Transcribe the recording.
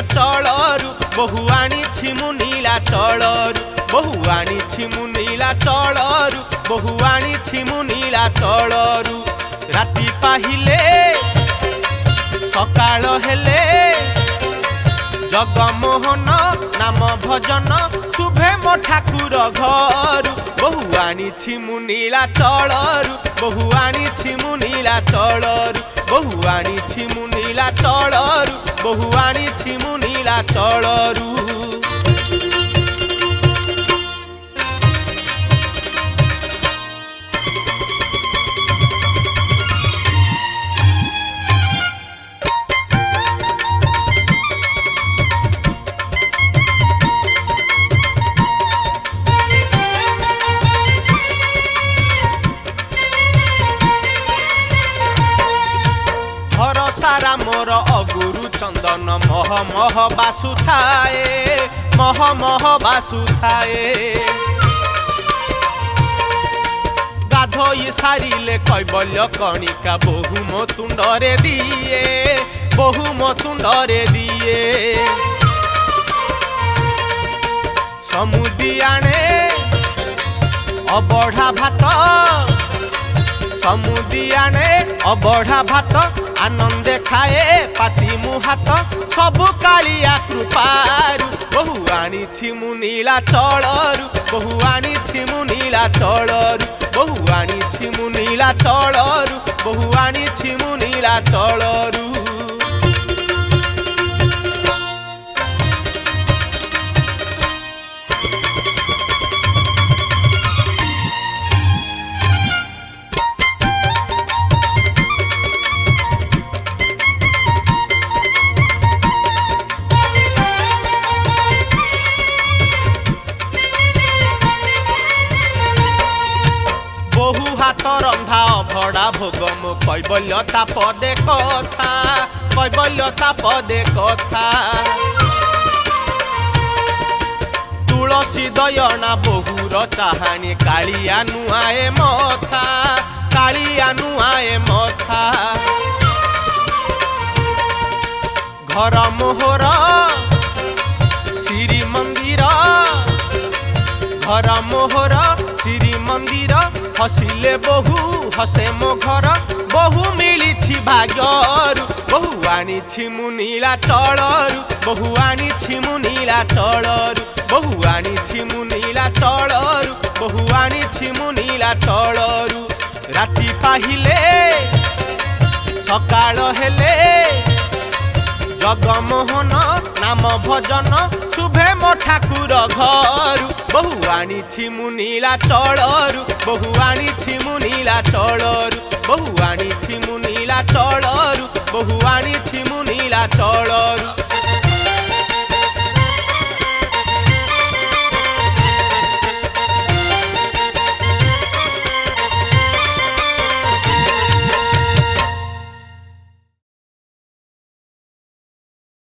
चलरू बहु आनी मु नीलाचलरू बहु आनी मु नीलाचलरू बहु आनी मु नीलाचलरू राति पाहिले सकाळ हेले जगमोहन नाम भजन शुभे मो ठाकुर घर बहु आनी मु नीलाचलरू बहु आनी मु नीलाचलरू बहु आनी मु नीलाचलरू बहु आनी मु नीलाचलरू सारा मोर अगुरु चंदन मह मह बासु थाए मह मह बासु थाए गाधोई सारिले कैबल्य कणिका बहु मो तुंडरे दिए बहु मो तुंडरे दिए समुदी आणे अबढ़ा भात समुदी आणे अबढ़ा भात आनंदे खाए पाती मुहात सबु कालिया कृपारू बहु आनी मु नीलाचलरू बहु आनी मु नीलाचलरू बहु आनी मु नीलाचलरू बहु आनी मु नीलाचलरू बहु हाथ रंधा अभड़ा भोग मो कैबल्यता पदे कथा कैबल्यता पदे कथा तुलसी दयना बहुर चाहानी कालिया नुआए मथा कालिया नुआए मथा घर मोहर श्री मंदिर घर मोहर श्री मंदिर हसिले बहु हसे मो घर बहु मिली भाग्यरू बहु आनी मु नीलाचलरू बहु आनी मु नीलाचलरू बहु आनी मु नीलाचलरू बहु आनी मु नीलाचलरू राति पाहिले सकाळ हेले जगमोहन नाम भजन शुभे मो ठाकुर घर बहु आनी मु नीलाचलरू बहु आनी मु नीलाचलरू बहु आनी मु नीलाचलरू बहु आनी मु नीलाचलरू।